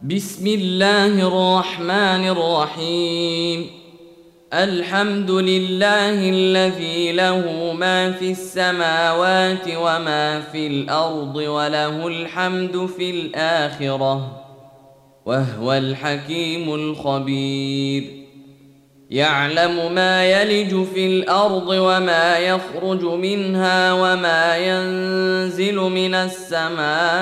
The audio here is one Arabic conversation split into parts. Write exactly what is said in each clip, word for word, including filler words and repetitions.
بسم الله الرحمن الرحيم. الحمد لله الذي له ما في السماوات وما في الأرض وله الحمد في الآخرة وهو الحكيم الخبير. يعلم ما يلج في الأرض وما يخرج منها وما ينزل من السماء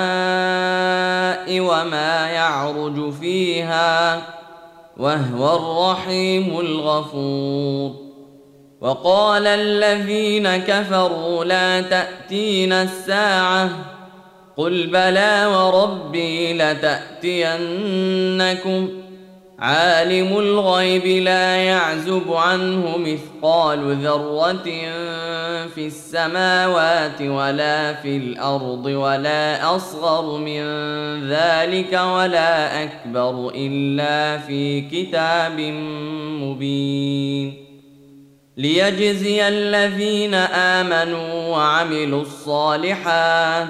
وما يعرج فيها وهو الرحيم الغفور. وقال الذين كفروا لا تأتينا الساعة قل بلى وربي لتأتينكم عالم الغيب لا يعزب عنه مثقال ذرة في السماوات ولا في الأرض ولا أصغر من ذلك ولا أكبر إلا في كتاب مبين ليجزي الذين آمنوا وعملوا الصالحات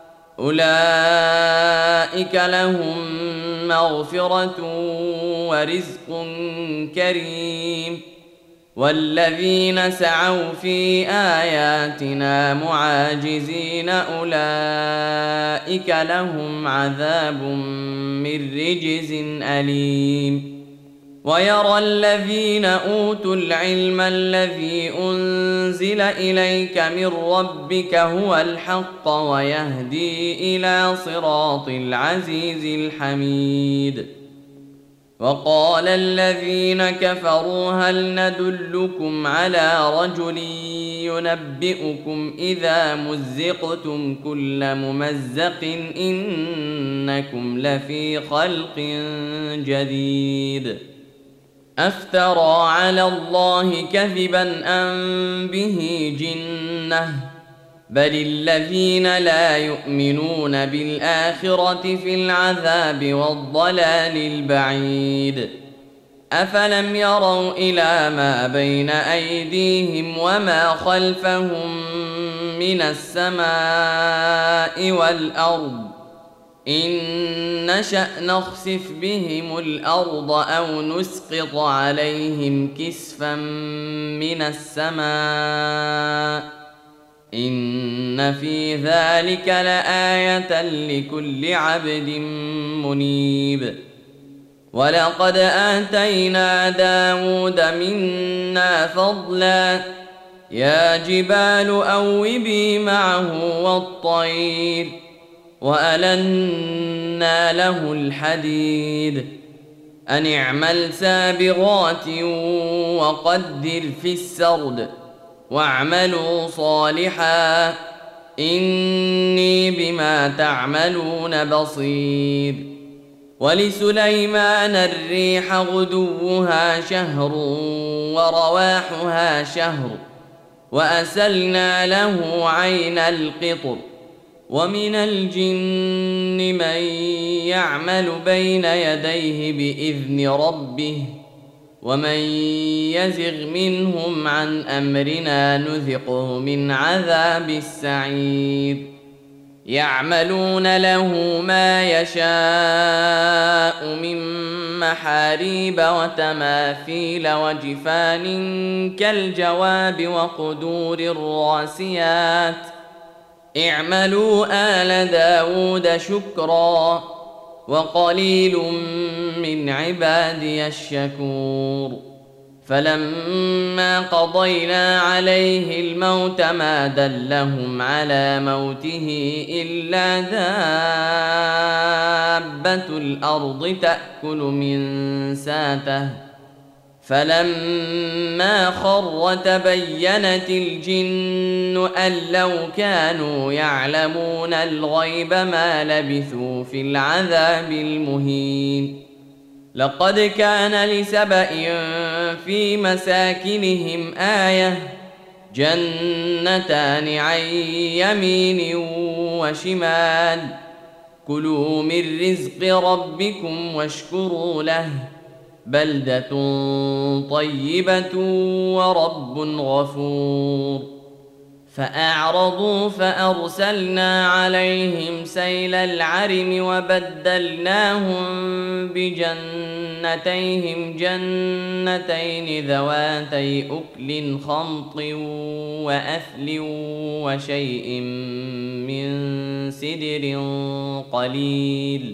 أولئك لهم مغفرة ورزق كريم. والذين سعوا في آياتنا معاجزين أولئك لهم عذاب من رجز أليم. ويرى الذين أوتوا العلم الذي أنزل إليك من ربك هو الحق ويهدي إلى صراط العزيز الحميد. وقال الذين كفروا هل ندلكم على رجل ينبئكم إذا مزقتم كل ممزق إنكم لفي خلق جديد. أفترى على الله كذبا أم به جنة بل الذين لا يؤمنون بالآخرة في العذاب والضلال البعيد. أفلم يروا إلى ما بين أيديهم وما خلفهم من السماء والأرض إن نشأ نخسف بهم الأرض أو نسقط عليهم كسفا من السماء إن في ذلك لآية لكل عبد منيب. ولقد آتينا داود منا فضلا يا جبال أوبي معه والطير وألنا له الحديد أن اعمل سابغات وقدر في السرد واعملوا صالحا إني بما تعملون بصير. ولسليمان الريح غدوها شهر ورواحها شهر وأسلنا له عين القطر. ومن الجن من يعمل بين يديه بإذن ربه ومن يزغ منهم عن أمرنا نذقه من عذاب السعير. يعملون له ما يشاء من محاريب وتماثيل وجفان كالجواب وقدور الراسيات اعملوا آل داود شكرا وقليل من عبادي الشكور. فلما قضينا عليه الموت ما دلهم على موته إلا دابة الأرض تأكل من ساته فلما خر تبينت الجن أن لو كانوا يعلمون الغيب ما لبثوا في العذاب المهين. لقد كان لسبإ في مساكنهم آية جنتان عن يمين وشمال كلوا من رزق ربكم واشكروا له بلدة طيبة ورب غفور. فأعرضوا فأرسلنا عليهم سيل العرم وبدلناهم بجنتيهم جنتين ذواتي أكل خمط وأثل وشيء من سدر قليل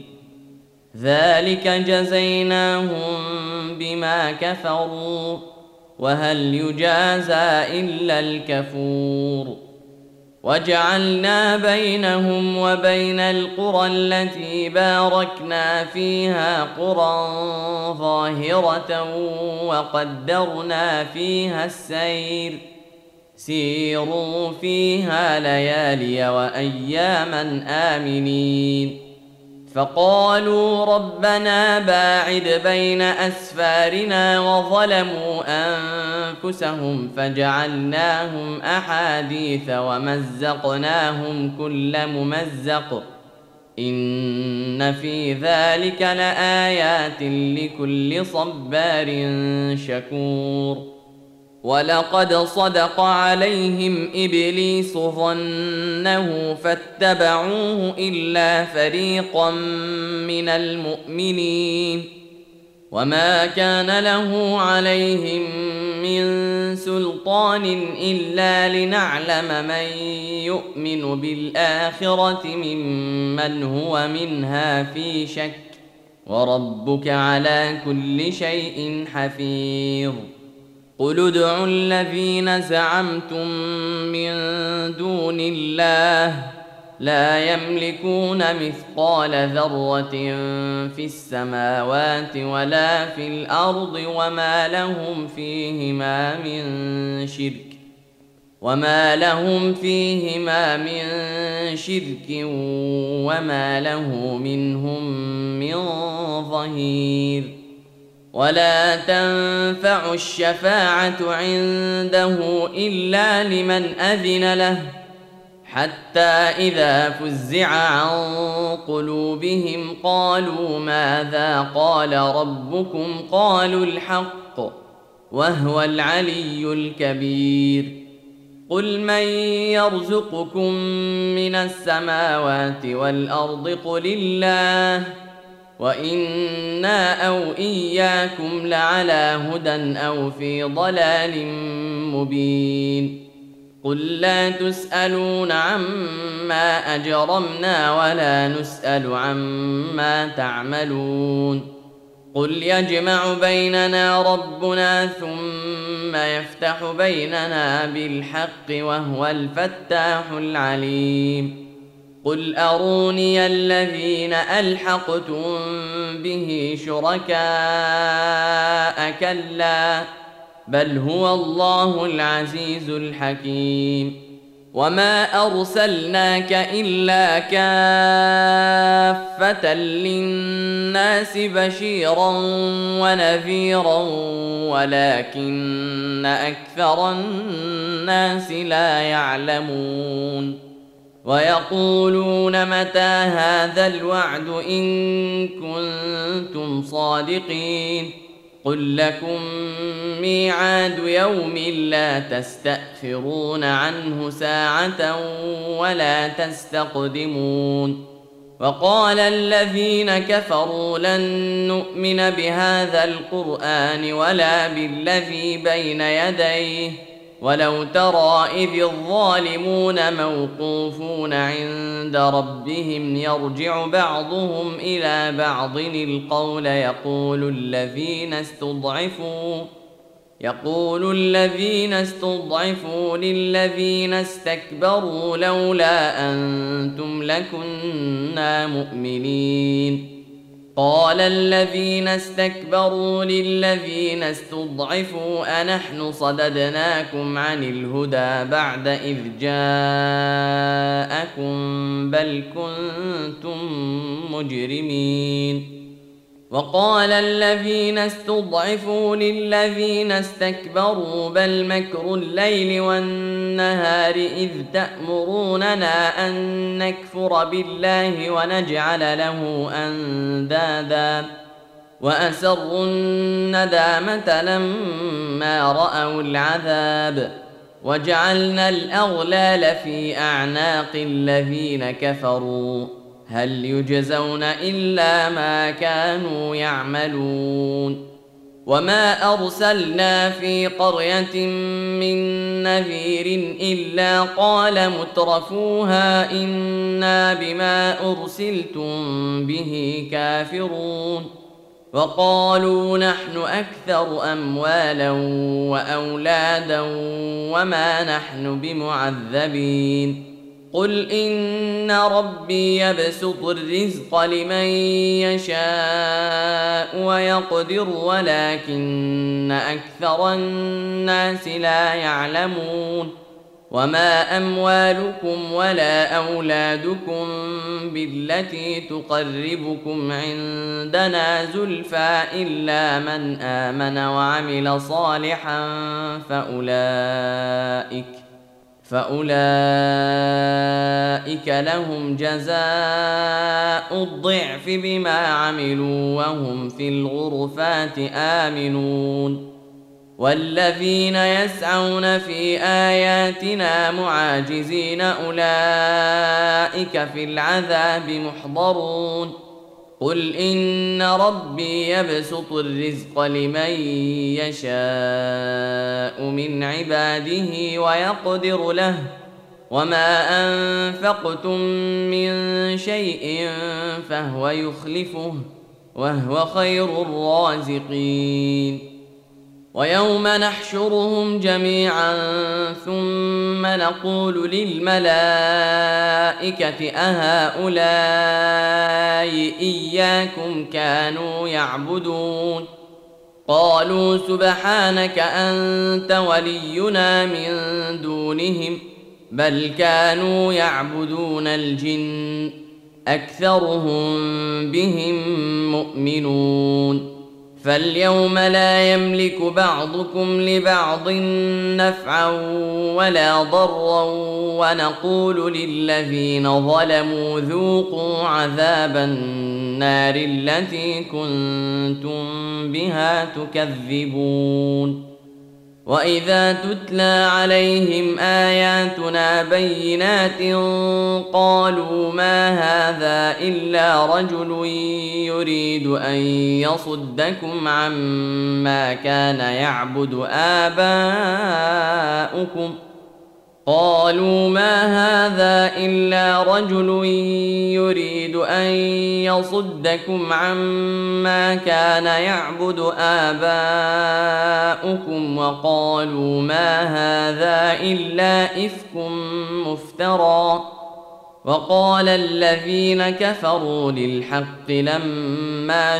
ذلك جزيناهم بما كفروا وهل يجازى إلا الكفور وجعلنا بينهم وبين القرى التي باركنا فيها قرى ظاهرة وقدرنا فيها السير سيروا فيها ليالي وأياما آمنين فقالوا ربنا باعد بين أسفارنا وظلموا أنفسهم فجعلناهم أحاديث ومزقناهم كل ممزق إن في ذلك لآيات لكل صبار شكور ولقد صدق عليهم إبليس ظنه فاتبعوه إلا فريقا من المؤمنين وما كان له عليهم من سلطان إلا لنعلم من يؤمن بالآخرة ممن هو منها في شك وربك على كل شيء حفيظ قل ادعوا الذين زعمتم من دون الله لا يملكون مثقال ذرة في السماوات ولا في الأرض وما لهم فيهما من شرك وما لهم فيهما من شرك وما له منهم من ظهير ولا تنفع الشفاعة عنده إلا لمن أذن له حتى إذا فزع عن قلوبهم قالوا ماذا قال ربكم قالوا الحق وهو العلي الكبير قل من يرزقكم من السماوات والأرض قل الله وإنا أو إياكم لعلى هدى أو في ضلال مبين قل لا تسألون عما أجرمنا ولا نسأل عما تعملون قل يجمع بيننا ربنا ثم يفتح بيننا بالحق وهو الفتاح العليم قل أروني الذين ألحقتم به شركاء كلا بل هو الله العزيز الحكيم وما أرسلناك إلا كافة للناس بشيرا ونذيرا ولكن أكثر الناس لا يعلمون ويقولون متى هذا الوعد إن كنتم صادقين قل لكم ميعاد يوم لا تستأخرون عنه ساعة ولا تستقدمون وقال الذين كفروا لن نؤمن بهذا القرآن ولا بالذي بين يديه ولو ترى إذ الظالمون موقوفون عند ربهم يرجع بعضهم إلى بعض القول يقول الذين استضعفوا يقول الذين استضعفوا للذين استكبروا لولا أنتم لكنا مؤمنين قال الذين استكبروا للذين استضعفوا أنحن صددناكم عن الهدى بعد إذ جاءكم بل كنتم مجرمين وقال الذين استضعفوا للذين استكبروا بل مكر الليل والنهار إذ تأمروننا أن نكفر بالله ونجعل له أندادا وأسروا الندامة لما رأوا العذاب وجعلنا الأغلال في أعناق الذين كفروا هل يجزون إلا ما كانوا يعملون وما أرسلنا في قرية من نذير إلا قال مترفوها إنا بما أرسلتم به كافرون وقالوا نحن أكثر أموالا وأولادا وما نحن بمعذبين قل إن ربي يبسط الرزق لمن يشاء ويقدر ولكن أكثر الناس لا يعلمون وما أموالكم ولا أولادكم بالتي تقربكم عندنا زلفى إلا من آمن وعمل صالحا فأولئك فأولئك لهم جزاء الضعف بما عملوا وهم في الغرفات آمنون والذين يسعون في آياتنا معاجزين أولئك في العذاب محضرون قل إن ربي يبسط الرزق لمن يشاء من عباده ويقدر له وما أنفقتم من شيء فهو يخلفه وهو خير الرازقين ويوم نحشرهم جميعا ثم نقول للملائكة أهؤلاء إياكم كانوا يعبدون قالوا سبحانك أنت ولينا من دونهم بل كانوا يعبدون الجن أكثرهم بهم مؤمنون فاليوم لا يملك بعضكم لبعض نفعا ولا ضرا ونقول للذين ظلموا ذوقوا عذاب النار التي كنتم بها تكذبون وإذا تتلى عليهم آياتنا بينات قالوا ما هذا إلا رجل يريد أن يصدكم عما كان يعبد آباؤكم قالوا ما هذا إلا رجل يريد أن يصدكم عما كان يعبد آباؤكم وقالوا ما هذا إلا إفك مفترى وقال الذين كفروا للحق لما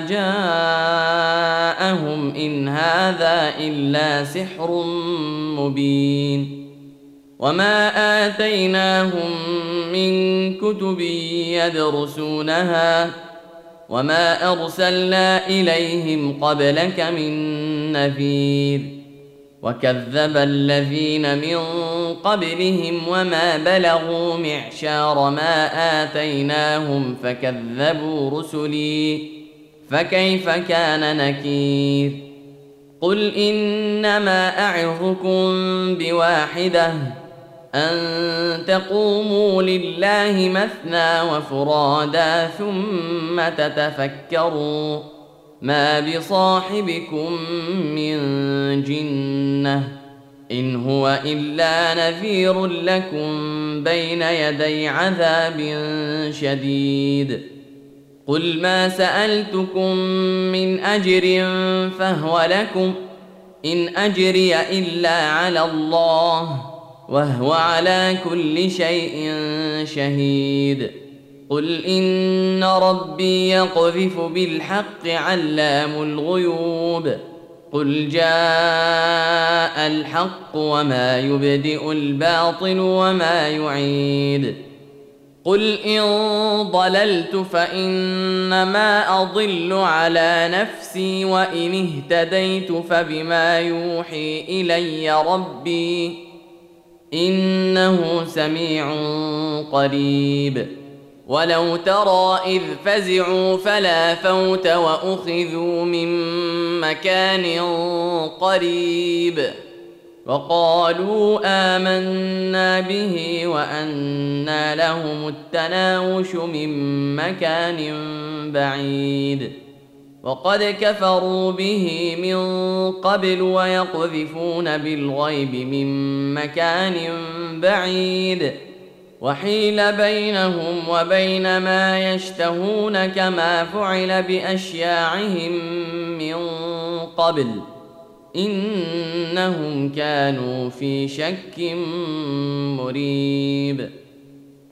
جاءهم إن هذا إلا سحر مبين وما آتيناهم من كتب يدرسونها وما أرسلنا إليهم قبلك من نذير وكذب الذين من قبلهم وما بلغوا معشار ما آتيناهم فكذبوا رسلي فكيف كان نكير قل إنما أعظكم بواحدة أن تقوموا لله مثنى وفرادا ثم تتفكروا ما بصاحبكم من جنة إن هو إلا نذير لكم بين يدي عذاب شديد قل ما سألتكم من أجر فهو لكم إن أجري إلا على الله وهو على كل شيء شهيد قل إن ربي يقذف بالحق علام الغيوب قل جاء الحق وما يبدئ الباطل وما يعيد قل إن ضللت فإنما أضل على نفسي وإن اهتديت فبما يوحي إلي ربي إنه سميع قريب ولو ترى إذ فزعوا فلا فوت وأخذوا من مكان قريب وقالوا آمنا به وأنى لهم التناوش من مكان بعيد وقد كفروا به من قبل ويقذفون بالغيب من مكان بعيد وحيل بينهم وبين ما يشتهون كما فعل بأشياعهم من قبل إنهم كانوا في شك مريب